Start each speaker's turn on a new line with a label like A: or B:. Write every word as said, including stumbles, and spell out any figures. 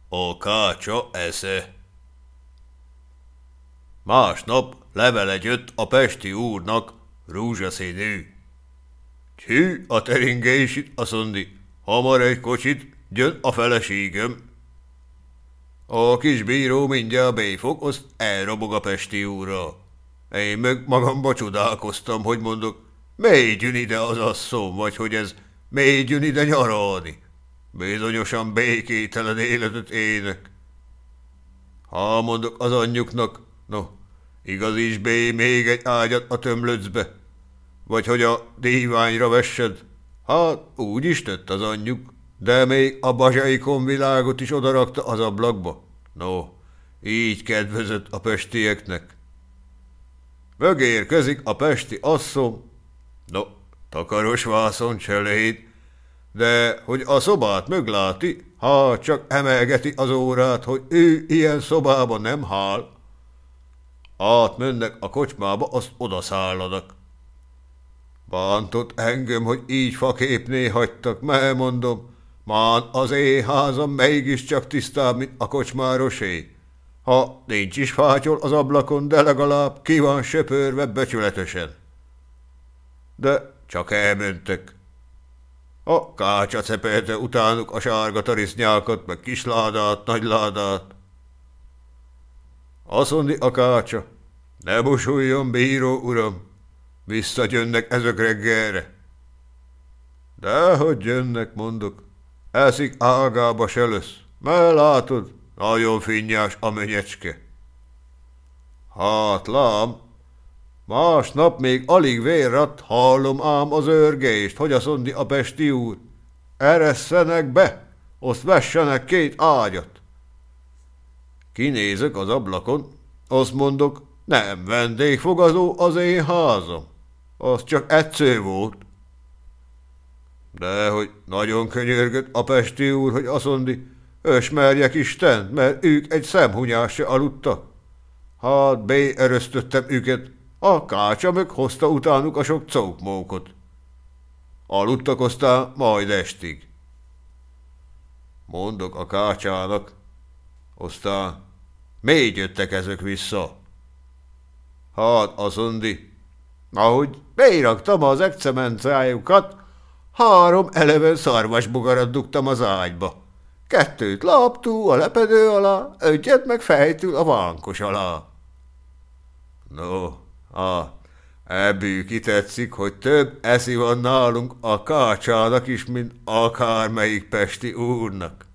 A: A kácsa esze. Másnap levele jött a pesti úrnak, rózsaszínű. Hű, a teringésit, aszondi, hamar egy kocsit, jön a feleségem. A kis bíró mindjárt béfog, azt elrobog a pesti úrra. Én meg magamba csodálkoztam, hogy mondok, miért jön ide az asszony, vagy hogy ez miért jön ide nyaralni. Bizonyosan békételen életet ének. Ha mondok az anyjuknak, no, igaz is bé még egy ágyat a tömlöcbe, vagy hogy a díványra vessed. Hát úgy is tett az anyjuk, de még a bazsaikon világot is odarakta az ablakba. No, így kedvezett a pestieknek. Megérkezik a pesti asszony, no, takaros vászon cselét, de hogy a szobát megláti, ha csak emelgeti az órát, hogy ő ilyen szobába nem hál. Átmennek a kocsmába, azt odaszállanak. Bántott engem, hogy így faképné hagytak, mert mondom, mán az én házam mégiscsak tisztább, mint a kocsmárosé. Ha nincs is fátyol az ablakon, de legalább ki van söpörve becsületesen. De csak elmentek. A kácsa cepelte utánuk a sárga tarisznyákat, meg kisládát, nagyládát. Azt mondi a kácsa, ne busuljon, bíró uram, visszajönnek ezek reggelre. Dehogy jönnek, mondok, eszik ágába se lesz, mert látod, nagyon finnyás a menyecske. Hát lám, másnap még alig vérrat, hallom ám az örgést, hogy azt mondi a pesti úr. Eresszenek be, azt vessenek két ágyat. Kinézek az ablakon, azt mondok, nem vendégfogadó az én házam. Az csak egyszer volt. De hogy nagyon könyörgött a pesti úr, hogy azt mondi, ösmerjek Istent, mert ők egy szemhunyás se aludtak. Hát beeresztöttem őket, a kácsa meg hozta utánuk a sok cókmókot. Aludtak aztán majd estig. Mondok a kácsának, aztán még jöttek ezek vissza. Hát azt mondi, ahogy beíraktam az ekcemenciájukat, három eleven szarvasbogarat dugtam az ágyba. Kettőt láptú a lepedő alá, egyet meg fejtül a vánkos alá. No, á, ebből kitetszik, hogy több eszi van nálunk a kácsának is, mint akármelyik pesti úrnak.